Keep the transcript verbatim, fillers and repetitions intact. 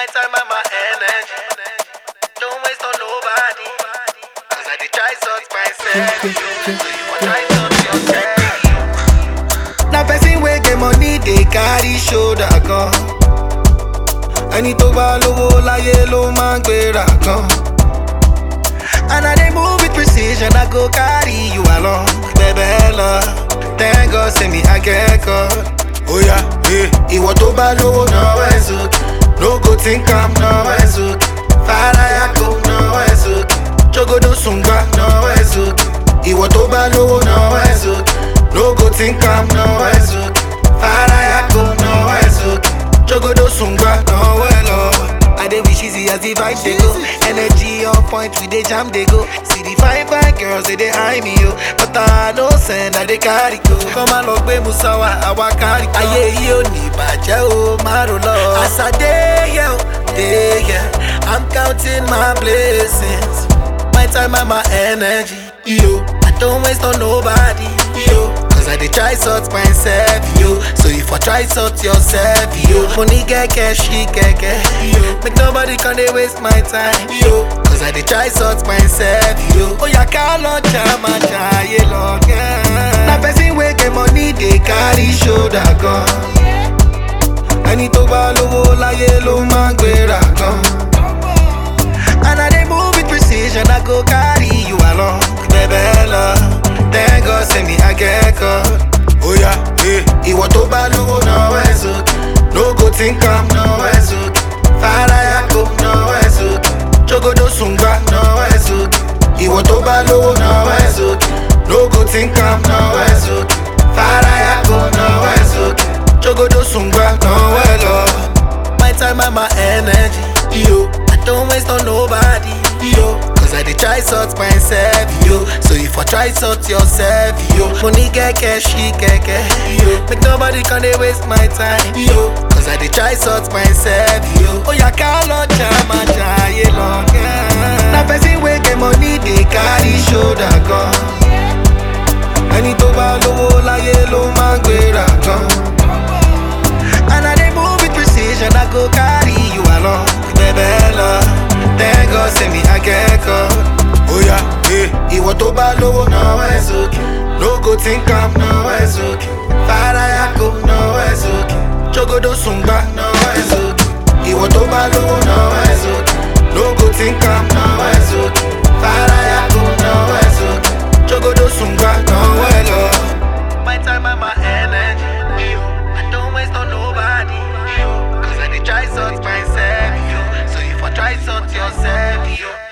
My time and my energy. Don't waste on nobody. Cause I did try sort myself. So you want try sort yourself. Now person wey get money, they carry shoulder gun. Ẹni tó bá lówó láyé ló máa ń gbéra gan. And I dey move with precision, I go carry you along. Baby love, thank God say me I get caught. Oh yeah, yeah. Ìwọ tó bá lówó náwó ẹ̀ sókè. No go think I'm náwó ẹ̀ sókè. Farayako náwó ẹ̀ sókè. Jogodo sungba náwó ẹ̀ sókè. Ìwọ tó bá lówó náwó ẹ̀ sókè. No go think I'm náwó ẹ̀ sókè. Farayako náwó ẹ̀ sókè. Jogodo sungba náwó ẹ̀ lọ́wọ́. I dey wish easy as the vibe they go. Energy on point, we dey jam they go. See the fine fine girls, they dey eye me yo. But I no send, I dey carry go. Come on, log be musawa, awa carry go. Aye yo ni baje o, maro lo. As I dey here, dey here, I'm counting my blessings. My time and my energy, yo. I don't waste on nobody, yo. Cause I dey try sort myself, yo. So if I try sort yourself, yo. Money get cash, she get cash, yo. Make nobody can dey waste my time, yo. Cause I dey try sort myself, yo. Oh yeah, call on chama chaye long. Na person wey get money, they carry shoulder gun. Ẹni tó bá lówó láyé ló máa ń gbéra gan. And I dey move with precision, I go carry you along. Baby love, thank God say me I get caught. Oh yeah, yeah. Ìwọ tó bá lówó náwó ẹ̀ sókè. No go think I'm náwó ẹ̀ sókè. Farayako náwó ẹ̀ sókè. Jogodo sungba náwó ẹ̀ sókè. Ìwọ tó bá lówó náwó ẹ̀ sókè. No go think I'm náwó ẹ̀ sókè. Farayako náwó ẹ̀ sókè. Jogodo sungba náwó ẹ̀ lọ́wọ́. My time and my energy, yo. I don't waste on nobody, yo. Cause I dey try sort myself, yo. So if I try sort yourself, yo. Money get cash, she get cash, yo. Make nobody can dey waste my time, yo. Cause I dey try sort myself, yo. Oh yeah, call on chama chaye long. Na person wey get money, they carry shoulder gun. Ẹni tó bá lówó láyé ló máa ń gbéra gan. And I dey move with precision, I go carry you along. Baby love, thank God say me I get caught. Oh yeah, yeah. Ìwọ tó bá lówó náwó ẹ̀ sókè. No go think I'm náwó ẹ̀ sókè. Farayako náwó ẹ̀ sókè. Jogodo sungba náwó ẹ̀ sókè. Ìwọ tó bá lówó náwó ẹ̀ sókè. No go think I'm náwó ẹ̀ sókè. Farayako náwó ẹ̀ sókè. Jogodo sungba náwó ẹ̀ lọ́wọ́. My time and my energy, yo. I don't waste on nobody, yo. Cause I dey try sort myself, yo. So if I try sort yourself, yo.